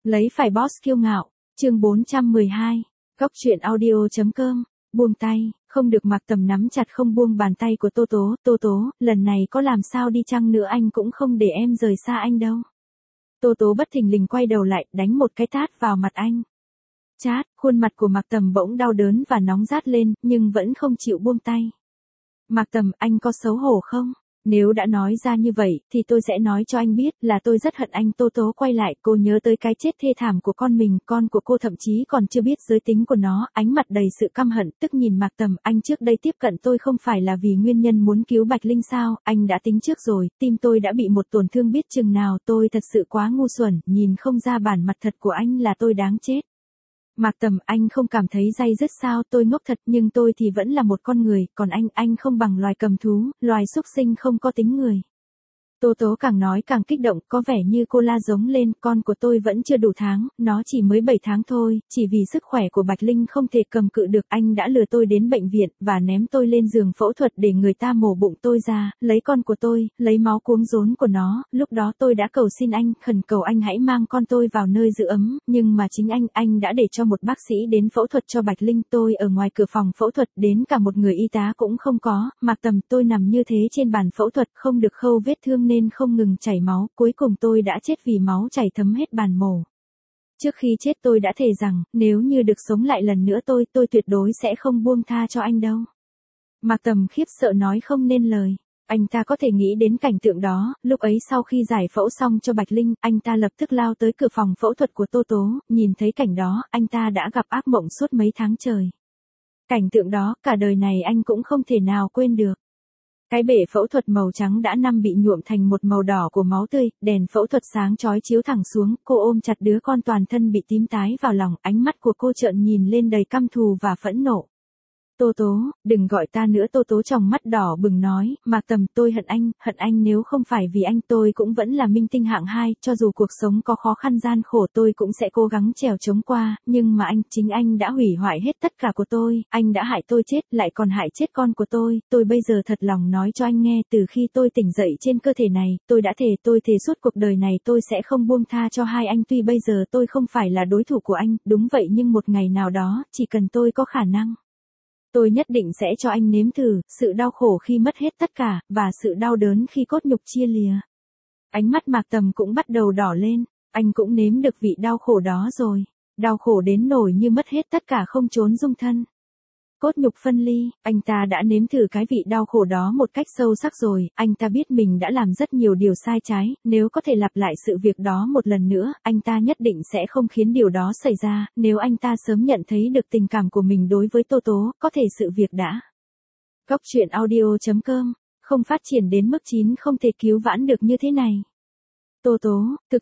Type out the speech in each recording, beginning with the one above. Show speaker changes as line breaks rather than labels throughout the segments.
Lấy phải boss kiêu ngạo, chương 412, góc truyện audio.com, buông tay, không được Mạc Tầm nắm chặt không buông bàn tay của Tô Tố, lần này có làm sao đi chăng nữa anh cũng không để em rời xa anh đâu. Tô Tố bất thình lình quay đầu lại, đánh một cái tát vào mặt anh. Chát, khuôn mặt của Mạc Tầm bỗng đau đớn và nóng rát lên, nhưng vẫn không chịu buông tay. Mạc Tầm, anh có xấu hổ không? Nếu đã nói ra như vậy, thì tôi sẽ nói cho anh biết là tôi rất hận anh. Tô Tố quay lại, cô nhớ tới cái chết thê thảm của con mình, con của cô thậm chí còn chưa biết giới tính của nó, ánh mặt đầy sự căm hận, tức nhìn Mạc Tầm, anh trước đây tiếp cận tôi không phải là vì nguyên nhân muốn cứu Bạch Linh sao, anh đã tính trước rồi, tim tôi đã bị một tổn thương biết chừng nào, tôi thật sự quá ngu xuẩn, nhìn không ra bản mặt thật của anh là tôi đáng chết. Mạc Tầm, anh không cảm thấy day dứt sao, tôi ngốc thật nhưng tôi thì vẫn là một con người, còn anh không bằng loài cầm thú, loài súc sinh không có tính người. Tô Tố càng nói càng kích động, có vẻ như cô la giống lên, con của tôi vẫn chưa đủ tháng, nó chỉ mới 7 tháng thôi, chỉ vì sức khỏe của Bạch Linh không thể cầm cự được, anh đã lừa tôi đến bệnh viện, và ném tôi lên giường phẫu thuật để người ta mổ bụng tôi ra, lấy con của tôi, lấy máu cuống rốn của nó, lúc đó tôi đã cầu xin anh, khẩn cầu anh hãy mang con tôi vào nơi giữ ấm, nhưng mà chính anh đã để cho một bác sĩ đến phẫu thuật cho Bạch Linh, tôi ở ngoài cửa phòng phẫu thuật, đến cả một người y tá cũng không có, Mạc Tầm, tôi nằm như thế trên bàn phẫu thuật, không được khâu vết thương nên không ngừng chảy máu, cuối cùng tôi đã chết vì máu chảy thấm hết bàn mổ. Trước khi chết tôi đã thề rằng, nếu như được sống lại lần nữa tôi tuyệt đối sẽ không buông tha cho anh đâu. Mạc Tầm khiếp sợ nói không nên lời. Anh ta có thể nghĩ đến cảnh tượng đó, lúc ấy sau khi giải phẫu xong cho Bạch Linh, anh ta lập tức lao tới cửa phòng phẫu thuật của Tô Tố, nhìn thấy cảnh đó, anh ta đã gặp ác mộng suốt mấy tháng trời. Cảnh tượng đó, cả đời này anh cũng không thể nào quên được. Cái bể phẫu thuật màu trắng đã bị nhuộm thành một màu đỏ của máu tươi, đèn phẫu thuật sáng chói chiếu thẳng xuống, cô ôm chặt đứa con toàn thân bị tím tái vào lòng, ánh mắt của cô trợn nhìn lên đầy căm thù và phẫn nộ. Tô Tố, đừng gọi ta nữa. Tô Tố tròng mắt đỏ bừng nói, Mạc Tầm, tôi hận anh nếu không phải vì anh tôi cũng vẫn là minh tinh hạng 2, cho dù cuộc sống có khó khăn gian khổ tôi cũng sẽ cố gắng trèo chống qua, nhưng mà chính anh đã hủy hoại hết tất cả của tôi, anh đã hại tôi chết, lại còn hại chết con của tôi bây giờ thật lòng nói cho anh nghe, từ khi tôi tỉnh dậy trên cơ thể này, tôi đã tôi thề suốt cuộc đời này tôi sẽ không buông tha cho hai anh, tuy bây giờ tôi không phải là đối thủ của anh, đúng vậy nhưng một ngày nào đó, chỉ cần tôi có khả năng, tôi nhất định sẽ cho anh nếm thử, sự đau khổ khi mất hết tất cả, và sự đau đớn khi cốt nhục chia lìa. Ánh mắt Mạc Tầm cũng bắt đầu đỏ lên, anh cũng nếm được vị đau khổ đó rồi. Đau khổ đến nỗi như mất hết tất cả không trốn dung thân. Cốt nhục phân ly, anh ta đã nếm thử cái vị đau khổ đó một cách sâu sắc rồi, anh ta biết mình đã làm rất nhiều điều sai trái, nếu có thể lặp lại sự việc đó một lần nữa, anh ta nhất định sẽ không khiến điều đó xảy ra, nếu anh ta sớm nhận thấy được tình cảm của mình đối với Tô Tố, có thể sự việc đã. Góc truyện audio.com, không phát triển đến mức 9 không thể cứu vãn được như thế này. Tô Tố, thực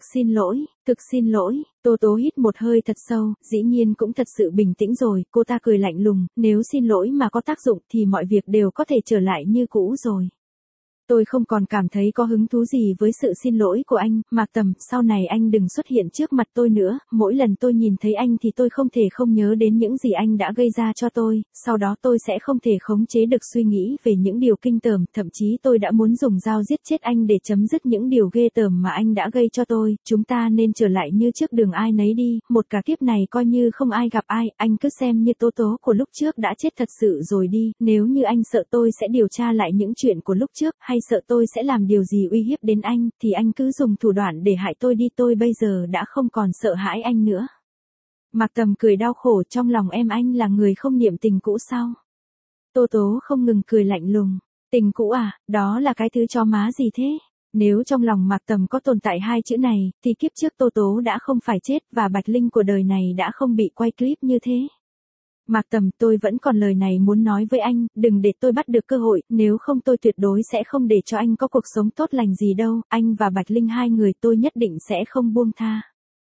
xin lỗi, Tô Tố hít một hơi thật sâu, dĩ nhiên cũng thật sự bình tĩnh rồi, cô ta cười lạnh lùng, nếu xin lỗi mà có tác dụng thì mọi việc đều có thể trở lại như cũ rồi. Tôi không còn cảm thấy có hứng thú gì với sự xin lỗi của anh, Mạc Tầm, sau này anh đừng xuất hiện trước mặt tôi nữa, mỗi lần tôi nhìn thấy anh thì tôi không thể không nhớ đến những gì anh đã gây ra cho tôi, sau đó tôi sẽ không thể khống chế được suy nghĩ về những điều kinh tởm, thậm chí tôi đã muốn dùng dao giết chết anh để chấm dứt những điều ghê tởm mà anh đã gây cho tôi, chúng ta nên trở lại như trước đường ai nấy đi, một cả kiếp này coi như không ai gặp ai, anh cứ xem như Tố Tố của lúc trước đã chết thật sự rồi đi, nếu như anh sợ tôi sẽ điều tra lại những chuyện của lúc trước, hay sợ tôi sẽ làm điều gì uy hiếp đến anh, thì anh cứ dùng thủ đoạn để hại tôi đi, tôi bây giờ đã không còn sợ hãi anh nữa. Mạc Tầm cười đau khổ, trong lòng em anh là người không niệm tình cũ sao? Tô Tố không ngừng cười lạnh lùng, tình cũ à, đó là cái thứ chó má gì thế? Nếu trong lòng Mạc Tầm có tồn tại hai chữ này, thì kiếp trước Tô Tố đã không phải chết, và Bạch Linh của đời này đã không bị quay clip như thế. Mạc Tầm, tôi vẫn còn lời này muốn nói với anh, đừng để tôi bắt được cơ hội, nếu không tôi tuyệt đối sẽ không để cho anh có cuộc sống tốt lành gì đâu, anh và Bạch Linh hai người tôi nhất định sẽ không buông tha.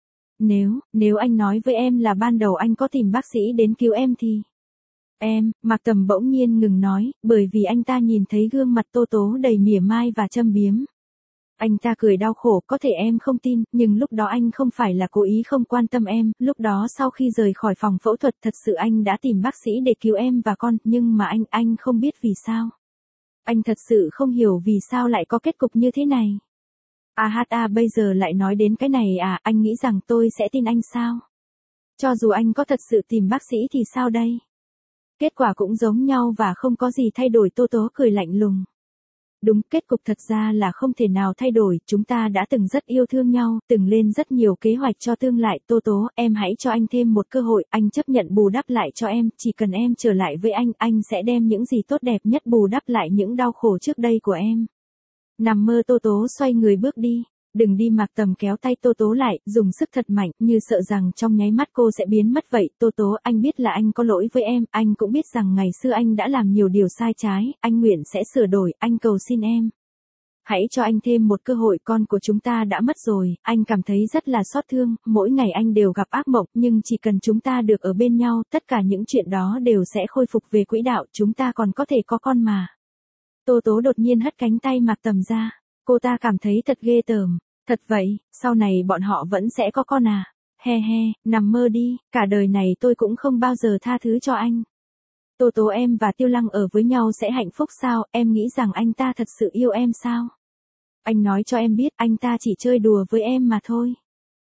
Nếu anh nói với em là ban đầu anh có tìm bác sĩ đến cứu em thì... Mạc Tầm bỗng nhiên ngừng nói, bởi vì anh ta nhìn thấy gương mặt Tô Tố đầy mỉa mai và châm biếm. Anh ta cười đau khổ, có thể em không tin, nhưng lúc đó anh không phải là cố ý không quan tâm em, lúc đó sau khi rời khỏi phòng phẫu thuật thật sự anh đã tìm bác sĩ để cứu em và con, nhưng mà anh không biết vì sao. Anh thật sự không hiểu vì sao lại có kết cục như thế này. Bây giờ lại nói đến cái này à, anh nghĩ rằng tôi sẽ tin anh sao? Cho dù anh có thật sự tìm bác sĩ thì sao đây? Kết quả cũng giống nhau và không có gì thay đổi, Tô Tố cười lạnh lùng. Đúng, kết cục thật ra là không thể nào thay đổi, chúng ta đã từng rất yêu thương nhau, từng lên rất nhiều kế hoạch cho tương lai. Tô Tố, em hãy cho anh thêm một cơ hội, anh chấp nhận bù đắp lại cho em, chỉ cần em trở lại với anh sẽ đem những gì tốt đẹp nhất bù đắp lại những đau khổ trước đây của em. Nằm mơ. Tô Tố xoay người bước đi. Đừng đi. Mạc Tầm kéo tay Tô Tố lại, dùng sức thật mạnh, như sợ rằng trong nháy mắt cô sẽ biến mất vậy. Tô Tố, anh biết là anh có lỗi với em, anh cũng biết rằng ngày xưa anh đã làm nhiều điều sai trái, anh nguyện sẽ sửa đổi, anh cầu xin em. Hãy cho anh thêm một cơ hội, con của chúng ta đã mất rồi, anh cảm thấy rất là xót thương, mỗi ngày anh đều gặp ác mộng, nhưng chỉ cần chúng ta được ở bên nhau, tất cả những chuyện đó đều sẽ khôi phục về quỹ đạo, chúng ta còn có thể có con mà. Tô Tố đột nhiên hất cánh tay Mạc Tầm ra, cô ta cảm thấy thật ghê tởm. Thật vậy, sau này bọn họ vẫn sẽ có con à? He he, nằm mơ đi, cả đời này tôi cũng không bao giờ tha thứ cho anh. Tô Tố, em và Tiêu Lăng ở với nhau sẽ hạnh phúc sao, em nghĩ rằng anh ta thật sự yêu em sao? Anh nói cho em biết, anh ta chỉ chơi đùa với em mà thôi.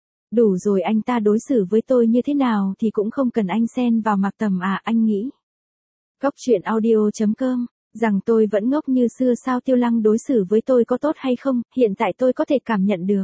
Đủ rồi, anh ta đối xử với tôi như thế nào thì cũng không cần anh xen vào. Mạc Tầm à, anh nghĩ. Góc truyện audio.com, rằng tôi vẫn ngốc như xưa sao? Tiêu Lăng đối xử với tôi có tốt hay không, hiện tại tôi có thể cảm nhận được.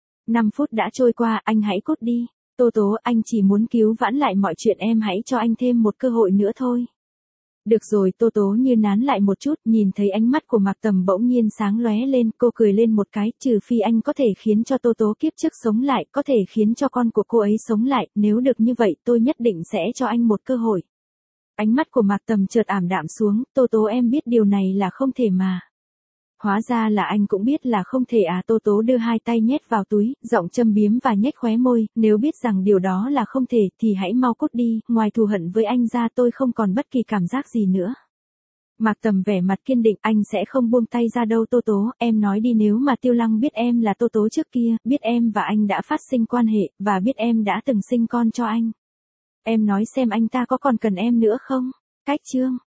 5 phút đã trôi qua, anh hãy cút đi. Tô Tố, anh chỉ muốn cứu vãn lại mọi chuyện, em hãy cho anh thêm một cơ hội nữa thôi. Được rồi. Tô Tố như nán lại một chút, nhìn thấy ánh mắt của Mạc Tầm bỗng nhiên sáng lóe lên, cô cười lên một cái, trừ phi anh có thể khiến cho Tô Tố kiếp trước sống lại, có thể khiến cho con của cô ấy sống lại, nếu được như vậy tôi nhất định sẽ cho anh một cơ hội. Ánh mắt của Mạc Tầm chợt ảm đạm xuống, Tô Tố, em biết điều này là không thể mà. Hóa ra là anh cũng biết là không thể à? Tô Tố đưa hai tay nhét vào túi, giọng châm biếm và nhếch khóe môi, nếu biết rằng điều đó là không thể thì hãy mau cút đi, ngoài thù hận với anh ra tôi không còn bất kỳ cảm giác gì nữa. Mạc Tầm vẻ mặt kiên định, anh sẽ không buông tay ra đâu. Tô Tố, em nói đi, nếu mà Tiêu Lăng biết em là Tô Tố trước kia, biết em và anh đã phát sinh quan hệ, và biết em đã từng sinh con cho anh. Em nói xem anh ta có còn cần em nữa không? Cách chương